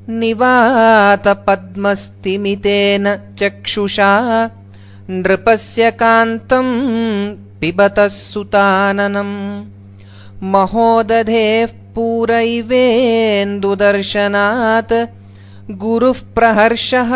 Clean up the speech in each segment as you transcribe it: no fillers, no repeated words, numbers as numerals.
నివాతపద్మస్థిమితేన చక్షుషా నృపస్య కాంతం పిబతః సుతాననం మహోదధేః పూరైవేందుదర్శనాత్ గురుః ప్రహర్షః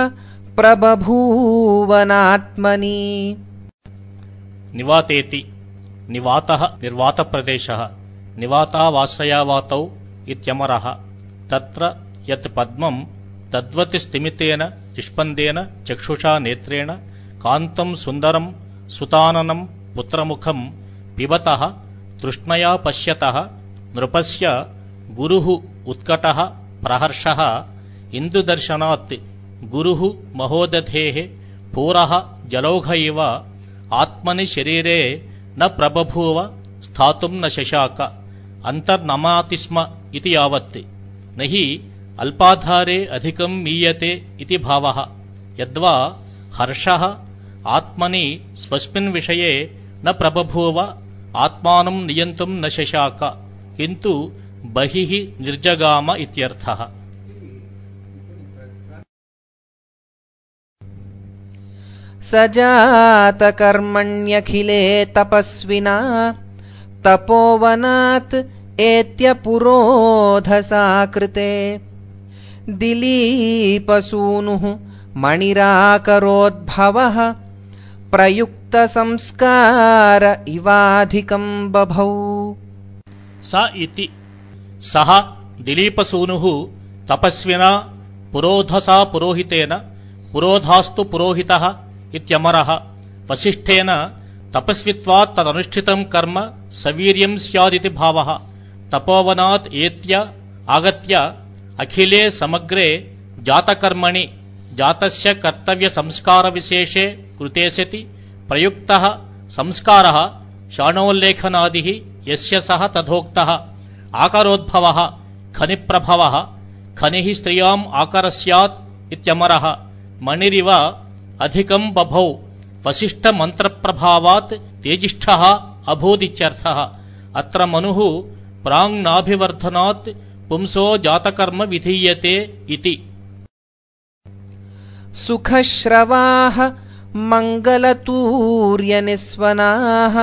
ప్రభూవనాత్మని. నివాతేతి నివాతః నిర్వాతప్రదేశః నివాతావాశ్రయావాతౌ ఇత్యమరః తత్ర యత్ పద్మం తద్వత్ స్థిమితేన నిష్పందేన చక్షుషా నేత్రేణ కాంతం సుందరం సుతాననం పుత్రముఖం పిబతః తృష్ణయా పశ్యతః నృపస్య గురుః ఉత్కటః ప్రహర్షః ఇందుదర్శనాత్ గురుః మహోదధేః పూరః జలౌఘ ఇవ ఆత్మని శరీరే న ప్రభభూవ స్థాతుం న శశాక అంతర్నమాతి స్మ ఇతి యావత్ నహి అల్పాధారే అధికం మీయతే ఇతి భావః యద్వా హర్షః ఆత్మని స్వస్మిన్ విషయే న ప్రభభూవ ఆత్మానం నియంతుం న శశాక కింటు బహిః నిర్జగామ ఇత్యర్థః. సజాతకర్మణ్యఖిలే తపస్వినా తపోవనాత్ ఏత్య పురోధసా కృతే దిలీపసూనుః మణిరాకరోద్భవః ప్రయుక్త సంస్కార ఇవాధికం బభౌ. స ఇతి సహ దిలీపసూనుః తపస్వినా పురోధసా పురోహితేన పురోధాస్తు పురోహితః ఇత్యమరః వసిష్ఠేన తపస్విత్వాత్ తదనుష్ఠితం కర్మ సవీర్యం స్యాదితి భావః తపోవనాత్ ఏత్య ఆగత్య అఖిలే సమగ్రే జాతకర్మణి జాతస్య కర్తవ్య సంస్కార విశేషే కృతే సతి ప్రయుక్తః సంస్కారః శాణోల్లేఖనాదిః యస్య సహ తథోక్తః ఆకరోద్భవః ఖనిప్రభవః ఖనిః స్త్రియాం ఆకర స్యాత్ ఇత్యమరః మణిరివ అధికం బభౌ వసిష్ఠ మంత్రప్రభావాత్ తేజిష్ఠః అభూదిత్యర్థః. అత్ర మనుః ప్రాంగ్నాభివర్ధనాత్ పుంసో జాతకర్మ విధీయతే ఇతి. సుఖశ్రవాః మంగళతూర్యనిస్వనాః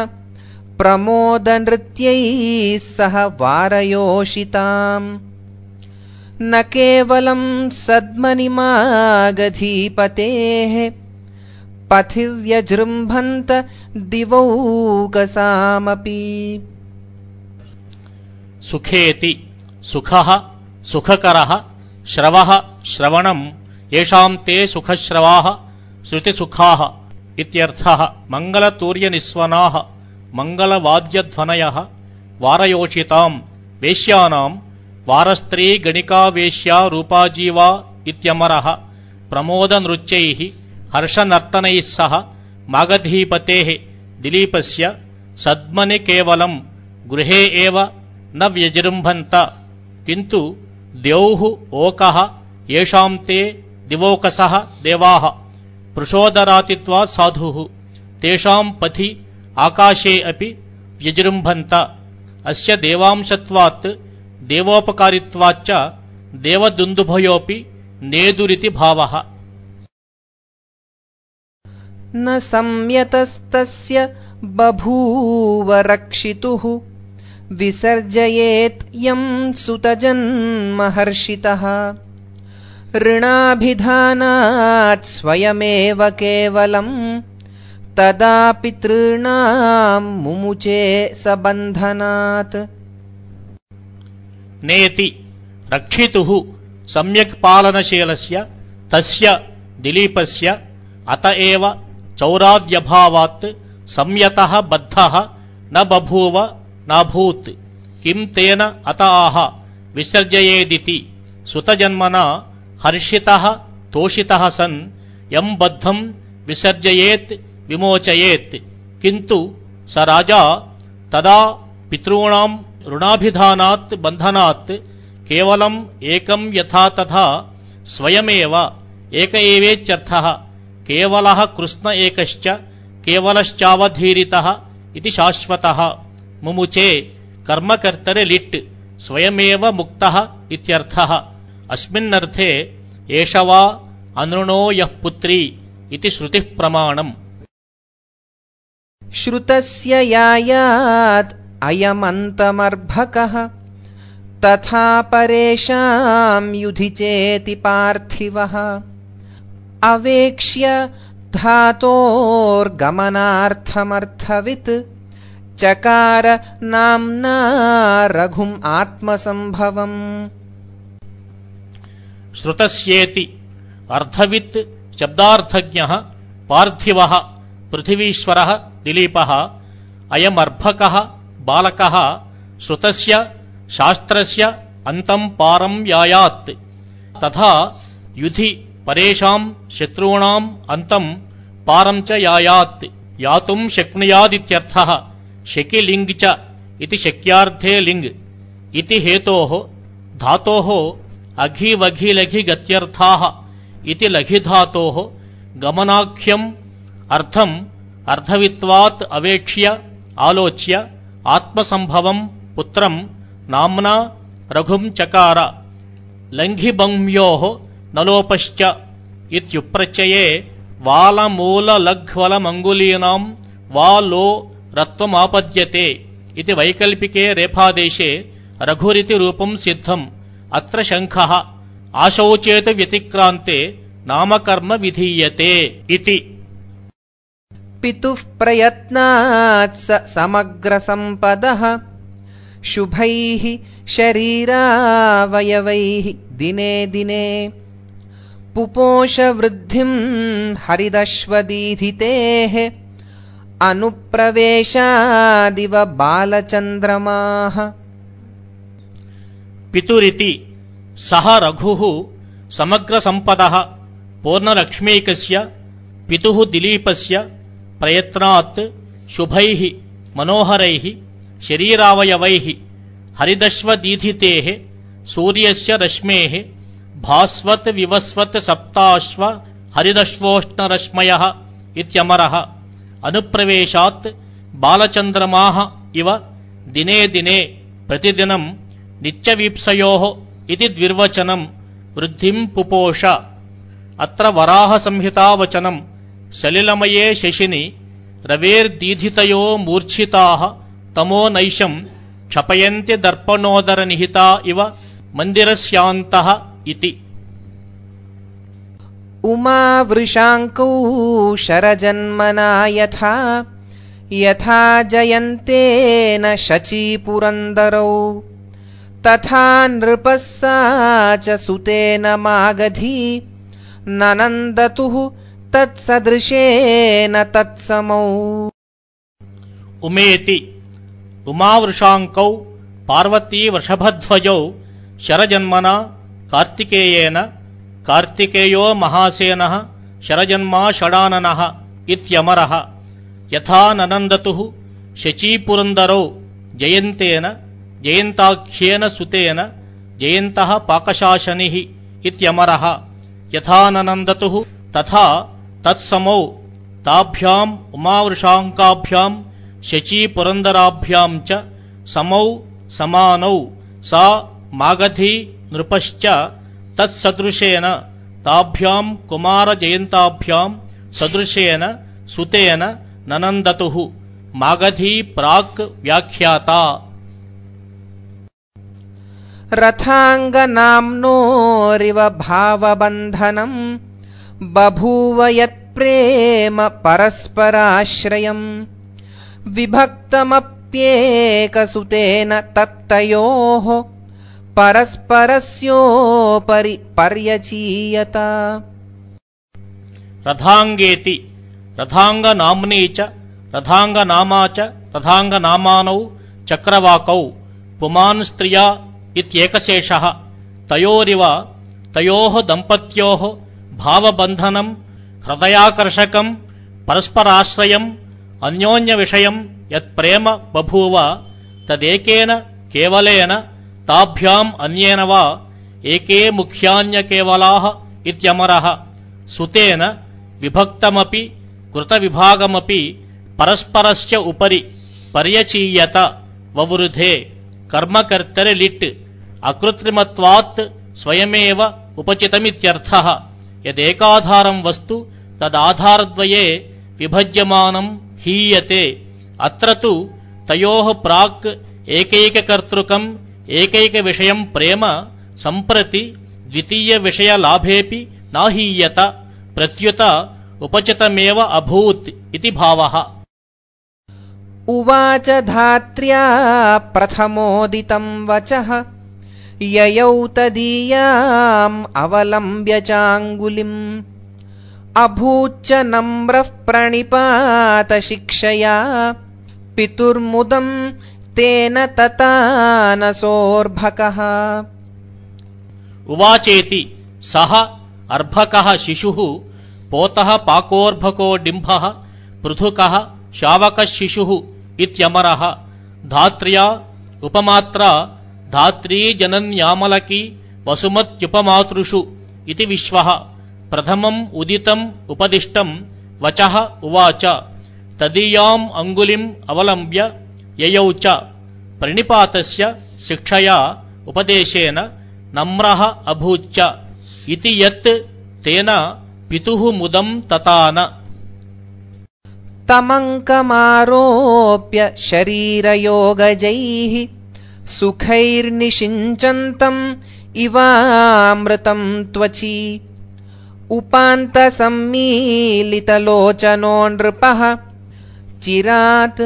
ప్రమోదనృత్యైః సహ వారయోషితాం న కేవలం సద్మనిమాగధీపతేః పథివ్యజృంభంత దివౌకసామపి. సుఖేతి సుఖః సుఖకరః శ్రవః శ్రవణం యేషాం తే సుఖశ్రవాః శృతిసుఖాః ఇత్యర్థః. మంగళతూర్యనిస్వనాః మంగళవాద్యధ్వనయః వారయోషితాం వేశ్యానాం వారస్త్రీ గణికా వేశ్యా రూపాజీవా ఇత్యమరః ప్రమోదనృత్యైః హర్షనర్తనైః సహ మాగధీపతేః దిలీపస్య సద్మని కేవలం గృహే ఏవ న వ్యజృంభంత కింటు ద్యౌః ఓకః యేషాం తే దివోకసః దేవాః పృషోదరాతిత్వాత్ సాధుః తేషాం పథి ఆకాశే అపి వ్యజృంభంత అస్య దేవాంశత్వాత్ దేవోపకారిత్వాచ్చ దేవదుందుభయోపి నేదురితి భావః. న సంయతస్తస్య బభూవ రక్షితుః విసర్జయేత్ యం సుతజన్మహర్షితః ऋणाभिधानात् स्वयमेव केवलं तदा पितॄणां मुमुचे सबन्धनात्. నేతి రక్షితుః సమ్యక్ పాలనశీలస్య తస్య దిలీపస్య అత ఏవ చౌరాద్యభావాత్ సంయతః బద్ధః న బభూవ నాభూత్ కిం తేన అత ఆహ విసర్జయేదితి సుతజన్మనా హర్షితః తోషితః సన్ యం బద్ధం విసర్జయేత్ విమోచయేత్ కింటు స రాజా తదా పితॄణాం రుణాభిధానాత్ బంధనాత్ కేవలం ఏకం యథా తథా స్వయమేవ ఏక ఏవేత్యర్థః కేవలః కృష్ణ ఏకశ్చ కేవలశ్చావధీరితః ఇది శాశ్వతః ముముచే కర్మకర్తరి లిట్ స్వయమేవ ముక్తః ఇత్యర్థః. अस्मिन्नर्थे एष वा अनृणो यः पुत्री इति श्रुतिः प्रमाणम्। श्रुतस्य यायात् अयमन्तमर्भकः तथा परेषां युधि चेति पार्थिवः अवेक्ष्य धातोर्गमनार्थमर्थवित् चकार नाम्ना रघुम् आत्मसंभवम्। श्रुतस्येति अर्थवित् शब्दार्थज्ञः पार्थिवः पृथिवीश्वरः दिलीपः अयमर्भकः बालकः श्रुतस्य शास्त्रस्य अन्तं पारं यायात् तथा युधि परेषां शत्रूणाम् अन्तं पारं च यायात् यातुं शक्नुयादित्यर्थः शकि लिङ् च इति शक्यार्थे लिङ् इति हेतोः धातोः अघिवघिलघि गत्यर्थाः इति लघिधातोः गमनाख्यम् अर्थम् अर्धवित्वात् अवेक्ष्य आलोच्य आत्मसंभवम् पुत्रम् नाम्ना रघुम् चकार लङ्घिबङ्म्योः नलोपश्च इत्युप्रत्यये वालमूललघ्वलमङ्गुलीनाम् वा लो रत्वमापद्यते इति वैकल्पिके रेफादेशे रघुरिति रूपम् सिद्धम्। अत्र शङ्खः आशौचेत व्यतिक्रान्ते नामकर्म विधीयते इति। पितुः प्रयत्नात् स समग्रसम्पदः शुभैः शरीरावयवैः दिने दिने पुपोषवृद्धिम् हरिदश्वदीधितेः अनुप्रवेशादिव बालचन्द्रमाः। पितुरिति सः रघुः समग्रसम्पदः पूर्णलक्ष्मीकस्य पितुः दिलीपस्य प्रयत्नात् शुभैः मनोहरैः शरीरावयवैः हरिदश्वदीधितेः सूर्यस्य रश्मेः भास्वत् विवस्वत् सप्ताश्व हरिदश्वोष्णरश्मयः इत्यमरः अनुप्रवेशात् बालचन्द्रमाः इव दिने दिने प्रतिदिनं नित्यवीप्सयोः इति द्विर्वचनं वृद्धिं पुपोष। अत्र वराहसंहितावचनं सलिलमये शशिनि रवेर्दीधितयो मूर्छिताः तमो नैशं क्षपयन्ति दर्पणोदरनिहिता इव मन्दिरस्यान्तः इति। उमावृषाङ्कौ शरजन्मना यथा यथा जयन्तेन शचीपुरन्दरौ तथा नृपः सा च सुतेन मागधी ननन्दतुः तत्सदृशेन तत्समौ। उमेति उमावृषाङ्कौ पार्वती वृषभध्वजौ शरजन्मना कार्तिकेयेन कार्तिकेयो महासेनः शरजन्मा षडाननः इत्यमरः यथा ननन्दतुः शचीपुरन्दरौ जयन्तेन जयन्ताख्येन सुतेन जयन्तः पाकशासनिः इत्यमरः यथा ननन्दतुः तथा तत्समौ ताभ्याम् उमावृषाङ्काभ्याम् शचीपुरन्दराभ्याम् च समौ समानौ सा मागधी नृपश्च तत्सदृशेन ताभ्याम् कुमारजयन्ताभ्याम् सदृशेन सुतेन ननन्दतुः मागधी प्राक् व्याख्याता। रथाङ्गनाम्नोरिव भावबन्धनम् बभूव यत्प्रेम परस्पराश्रयम् विभक्तमप्येकसुतेन तत्तयोः परस्परस्योपरि पर्यचीयत। रथाङ्गेति रथाङ्गनाम्नी च रथाङ्गनामा च रथाङ्गनामानौ चक्रवाकौ पुमान् स्त्रिया इत्येकशेषः तयोरिव तयोः दम्पत्योः भावबन्धनम् हृदयाकर्षकम् परस्पराश्रयम् अन्योन्यविषयम् यत्प्रेम बभूव तदेकेन केवलेन ताभ्याम् अन्येन वा एके मुख्यान्यकेवलाः इत्यमरः सुतेन विभक्तमपि कृतविभागमपि परस्परस्य उपरि पर्यचीयत ववृधे कर्मकर्तरि लिट् अकृत्रिमत्वात् स्वयमेव उपचितमित्यर्थः। यदेकाधारं वस्तु तदाधारद्वये विभज्यमानं हीयते। अत्र तु तयोः प्राक् एकैककर्तृकम् एकैकविषयं प्रेम सम्प्रति द्वितीयविषयलाभेऽपि नाहीयत, प्रत्युत उपचितमेव अभूत् इति भावः। उवाच धात्र्या प्रथमोदितं वचः ययौ तदीयाम् अवलम्ब्य चाङ्गुलिम् अभूच्च नम्रः प्रणिपातशिक्षया पितुर्मुदं तेन ततानसोऽर्भकः। उवाचेति सः अर्भकः शिशुः पोतः पाकोर्भको डिम्भः पृथुकः शावकः शिशुः इत्यमरः। धात्र्या उपमात्रा धात्री जनन्यामलकी वसुमत्युपमातृषु इति विश्वः। प्रथमम् उदितम् उपदिष्टम् वचः उवाच तदीयाम् अंगुलिम् अवलम्ब्य ययौ च प्रणिपातस्य शिक्षया उपदेशेन नम्रः अभूच्च इति यत् तेन पितुः मुदम् ततान। तमङ्कमारोप्य शरीरयोगजैः सुखैर्निषिञ्चन्तम् इवामृतम् त्वचि उपान्तसम्मीलितलोचनो नृपः चिरात्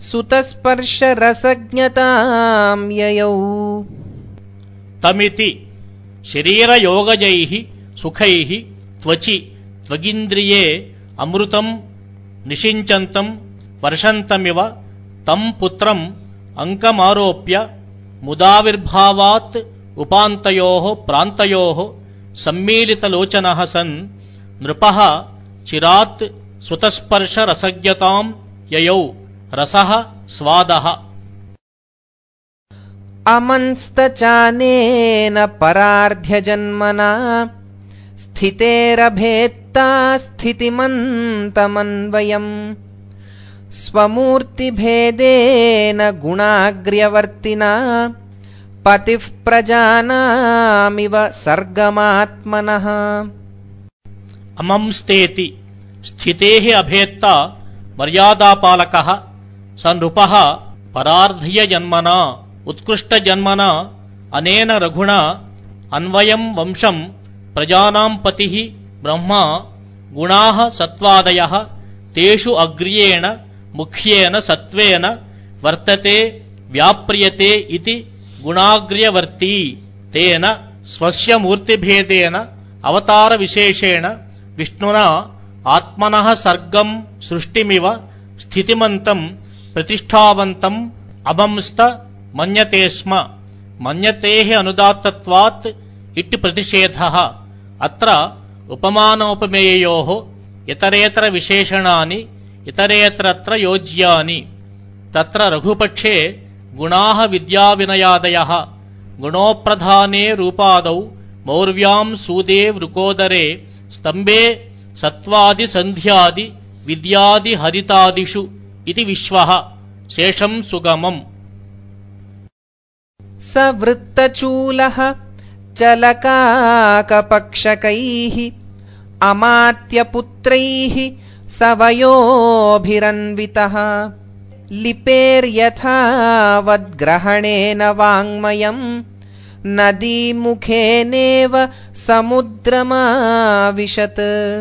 सुतस्पर्शरसज्ञताम् ययौ। तमिति शरीरयोगजैः सुखैः त्वचि त्वगिन्द्रिये अमृतम् निषिञ्चन्तम् वर्षन्तमिव तम् पुत्रम् अङ्कमारोप्य मुदाविर्भावात् उपान्तयोः प्रान्तयोः सम्मीलितलोचनः सन् नृपः चिरात् सुतस्पर्शरसज्ञताम् ययौ। रसः स्वादः। अमंस्तचानेन परार्ध्यजन्मना स्थितेरभेत्ता स्थितिमन्तमन्वयम् स्वमूर्तिभेदेन गुणाग्र्यवर्तिना पतिः प्रजानामिव सर्गमात्मनः। अमंस्तेति स्थितेः अभेत्ता मर्यादापालकः स नृपः परार्ध्यजन्मना उत्कृष्टजन्मना अनेन रघुणा अन्वयम् वंशम् प्रजानाम् पतिः ब्रह्मा गुणाः सत्त्वादयः तेषु अग्र्येण मुख्येन सत्त्वेन वर्तते व्याप्रियते इति गुणाग्र्यवर्ती तेन स्वस्य मूर्तिभेदेन अवतारविशेषेण विष्णुना आत्मनः सर्गम् सृष्टिमिव स्थितिमन्तम् प्रतिष्ठावन्तम् अमंस्त मन्यते स्म। मन्यतेः अनुदात्तत्वात् इति प्रतिषेधः। अत्र उपमानोपमेययोः इतरेतर विशेषणानि इतरेतरत्र योज्यानि। तत्र रघुपक्षे गुणाः विद्याविनयादयः गुणोप्रधाने रूपादौ मौर्व्याम् सूदे वृकोदरे स्तम्भे सत्त्वादिसन्ध्यादि विद्यादिहरितादिषु इति विश्वः। शेषम् सुगमम्। स वृत्तचूलः चलकाकपक्षकैः अमात्यपुत्रैः सवयोभिरन्वितः लिपेर्यथावद्ग्रहणेन वाङ्मयम् नदीमुखेनेव समुद्रमाविशत्।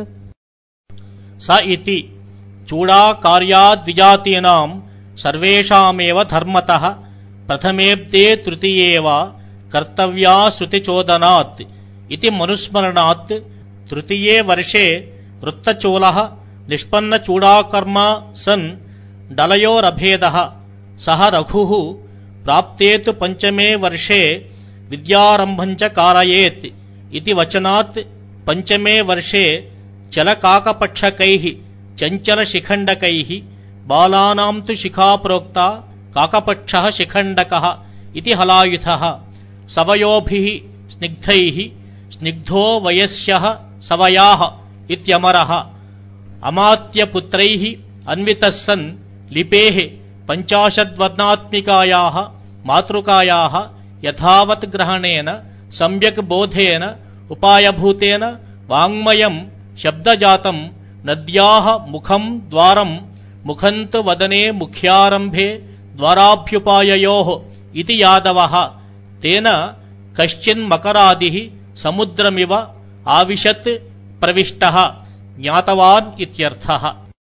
स इति चूडाकार्याद्विजातीनाम् सर्वेषामेव धर्मतः प्रथमेब्दे तृतीये वा कर्तव्या श्रुतिचोदनात् इति मनुस्मरणात् तृतीये वर्षे वृत्तचूलः निष्पन्नचूडाकर्मा सन् डलयोरभेदः। सः रघुः प्राप्ते तु पञ्चमे वर्षे विद्यारम्भम् च कारयेत् इति वचनात् पञ्चमे वर्षे चलकाकपक्षकैः चञ्चलशिखण्डकैः बालानाम् तु शिखा प्रोक्ता काकपक्षः शिखण्डकः इति हलायुधः। सवयोभिः स्निग्धैः स्निग्धो वयस्यः सवयाः इत्यमरः। अमात्यपुत्रैः अन्वितः सन् लिपेः 50 वर्णात्मिकायाः मातृकायाः यथावत् ग्रहणेन सम्यक् बोधेन उपायभूतेन वाङ्मयम् शब्दजातम् नद्याः मुखम् द्वारम् मुखन्तु वदने मुख्यारम्भे द्वाराभ्युपाययोः इति यादवः तेन कश्चिन्मकरादिः समुद्रमिव आविशत् प्रविष्टः ज्ञातवान् इत्यर्थः।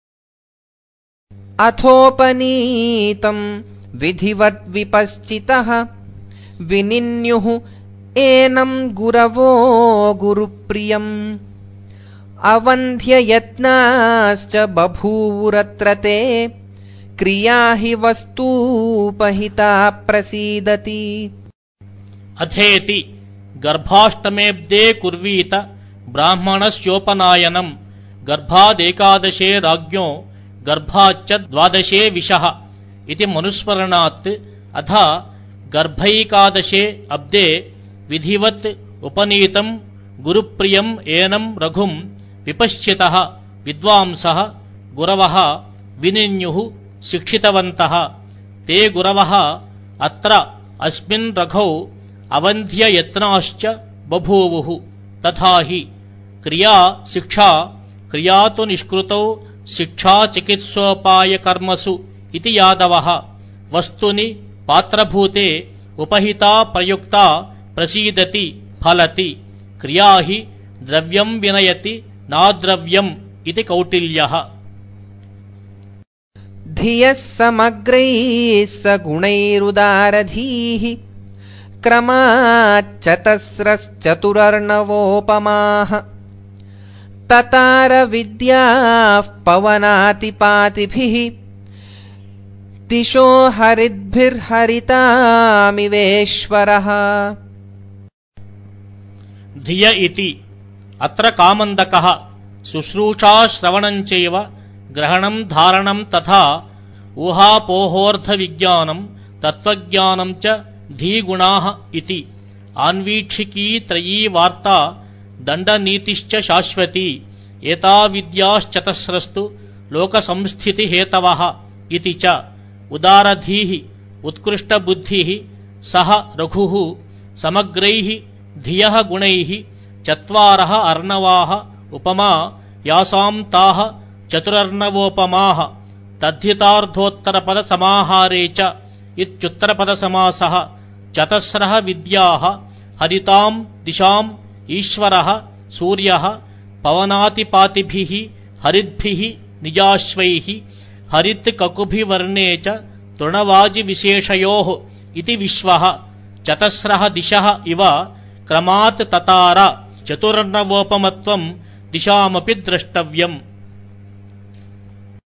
अथोपनीतम् विधिवद्विपश्चितः विनिन्युः एनम् गुरवो गुरुप्रियम् अवन्ध्ययत्नाश्च बभूवुरत्र ते क्रिया हि वस्तूपहिता प्रसीदति। अथेति गर्भाष्टमेब्दे कुर्वीत ब्राह्मणस्योपनायनम् गर्भादेकादशे राज्ञो गर्भाच्च द्वादशे विशः इति मनुस्मरणात् अथ गर्भैकादशे अब्दे विधिवत् उपनीतम् गुरुप्रियम् एनम् रघुम् विपश्चितः विद्वांसः गुरवः विनिन्युः शिक्षितवन्तः ते गुरवः अत्र अस्मिन् रघौ अवन्ध्ययत्नाश्च बभूवुः तथा हि क्रिया शिक्षा क्रिया तु निष्कृतौ शिक्षा चिकित्सोपायकर्मसु इति यादवः वस्तुनि पात्रभूते उपहिता प्रयुक्ता प्रसीदति फलति क्रिया हि द्रव्यम् विनयति नाद्रव्यम् इति कौटिल्यः। धियः समग्रैः सगुणैरुदारधीः क्रमाच्चतस्रश्चतुरर्णवोपमाः ततार विद्याः पवनातिपातिभिः दिशो हरिद्भिर्हरितामिवेश्वरः। धिय इति अत्र कामन्दकः शुश्रूषा श्रवणम् चैव ग्रहणम् धारणम् तथा ऊहापोहोऽर्थविज्ञानम् तत्त्वज्ञानम् च धीगुणाः इति आन्वीक्षिकी त्रयी वार्ता दण्डनीतिश्च शाश्वती एता विद्याश्चतस्रस्तु लोकसंस्थितिहेतवः इति च उदारधीः उत्कृष्टबुद्धिः सः रघुः समग्रैः धियः गुणैः चत्वारः अर्णवाः उपमा यासाम् ताः चतुरर्णवोपमाः तद्धितार्धोत्तरपदसमाहारे च इत्युत्तरपदसमासः चतस्रः विद्याः हरिताम् दिशाम् ईश्वरः सूर्यः पवनातिपातिभिः हरिद्भिः निजाश्वैः हरित् ककुभिवर्णे च तृणवाजिविशेषयोः इति विश्वः चतस्रः दिशः इव क्रमात् ततार चतुरर्णवोपमत्वम् दिशामपि द्रष्टव्यम्।